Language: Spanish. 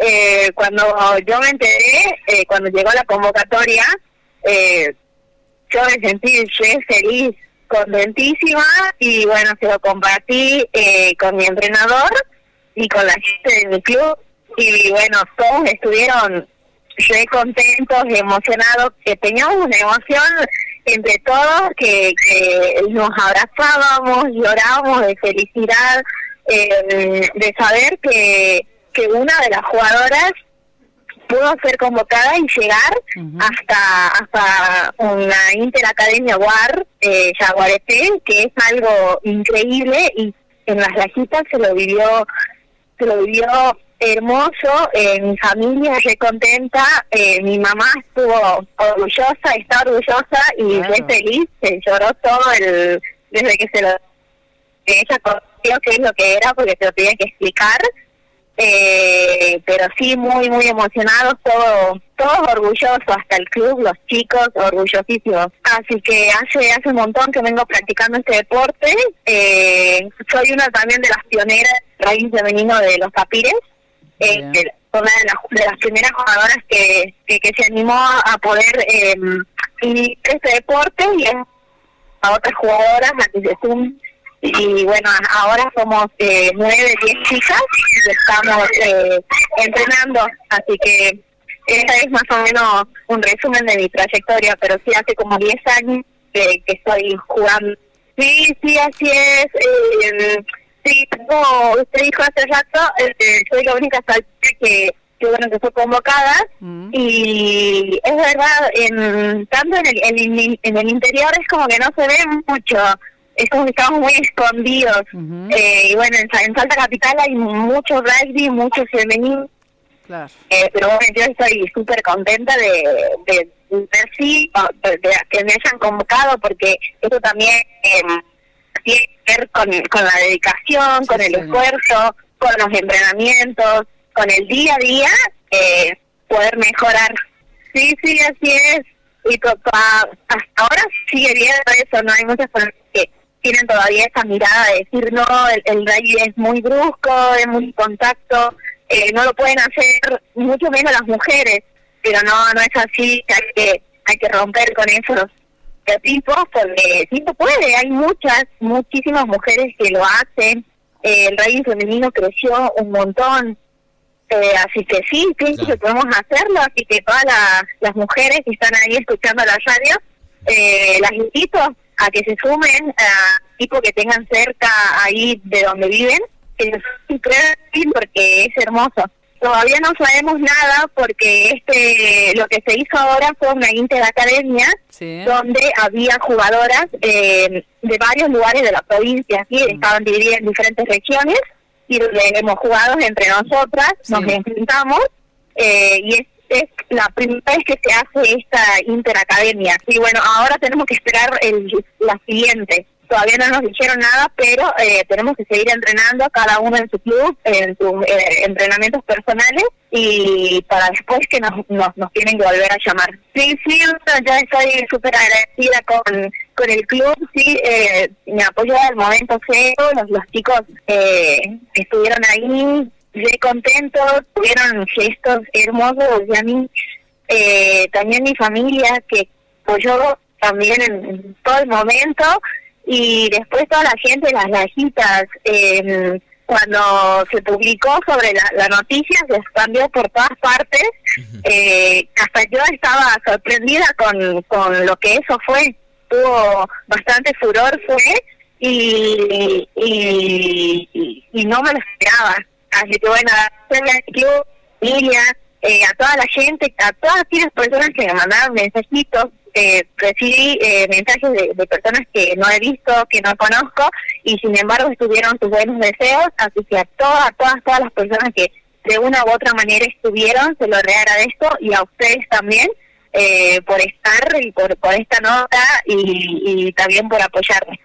cuando yo me enteré, cuando llegó la convocatoria, yo me sentí feliz, contentísima, y bueno, se lo compartí con mi entrenador y con la gente de mi club, y bueno, todos estuvieron re contentos, emocionados, que teníamos una emoción entre todos, que nos abrazábamos, llorábamos de felicidad, de saber que una de las jugadoras pudo ser convocada y llegar hasta una Interacademia UAR, Yaguareté, que es algo increíble, y en las lajitas se lo vivió hermoso. Mi familia re contenta, mi mamá estuvo orgullosa, está orgullosa y re feliz, se lloró todo desde que ella conoció qué es lo que era, porque se lo tenía que explicar. Pero sí, muy muy emocionados, todos orgullosos, hasta el club, los chicos orgullosísimos. Así que hace un montón que vengo practicando este deporte. Soy una también de las pioneras del rugby femenino de los Tapires, una de las primeras jugadoras que se animó a poder iniciar este deporte, y a otras jugadoras a que se sumen. Y bueno, ahora somos 9, 10 chicas y estamos entrenando, así que esa es más o menos un resumen de mi trayectoria, pero sí hace como 10 años que estoy jugando. Sí, así es. Sí, como usted dijo hace rato, soy la única saltera que fue convocada, y es verdad, tanto en el interior es como que no se ve mucho. Es como que estamos muy escondidos. Y bueno, en Salta Capital hay mucho rugby, mucho femenino. Claro. Pero bueno, yo estoy súper contenta de ver que me hayan convocado, porque eso también tiene que ver con la dedicación, con el esfuerzo, con los entrenamientos, con el día a día, poder mejorar. Sí, así es. Y hasta ahora sigue viendo eso, no hay muchas personas que tienen todavía esa mirada de decir, no, el rugby es muy brusco, es muy contacto, no lo pueden hacer, mucho menos las mujeres, pero no es así, hay que romper con esos estereotipos, porque sí se puede, hay muchísimas mujeres que lo hacen, el rugby femenino creció un montón, así que sí, pienso que podemos hacerlo, así que todas las mujeres que están ahí escuchando la radio, las invito a que se sumen a equipos que tengan cerca ahí de donde viven, que sí creen, porque es hermoso. Todavía no sabemos nada, porque lo que se hizo ahora fue una interacademia, donde había jugadoras de varios lugares de la provincia, ¿sí? Estaban divididas en diferentes regiones, y hemos jugado entre nosotras, nos enfrentamos, y es la primera vez que se hace esta interacademia. Y bueno, ahora tenemos que esperar la siguiente. Todavía no nos dijeron nada, pero tenemos que seguir entrenando, cada uno en su club, en sus entrenamientos personales, y para después que nos tienen que volver a llamar. Sí, ya estoy súper agradecida con el club, sí, me apoyó al momento cero, los chicos estuvieron ahí, muy contentos, tuvieron gestos hermosos, y a mí, también mi familia, que apoyó también en todo el momento, y después toda la gente, las lajitas, cuando se publicó sobre la noticia, se expandió por todas partes, hasta yo estaba sorprendida con lo que eso fue, tuvo bastante furor, y no me lo esperaba. Así que bueno, al club, familia, a toda la gente, a todas aquellas personas que me mandaron mensajitos, recibí mensajes de personas que no he visto, que no conozco, y sin embargo estuvieron sus buenos deseos, así que a todas las personas que de una u otra manera estuvieron, se lo reagradezco, y a ustedes también, por estar y por esta nota, y también por apoyarme.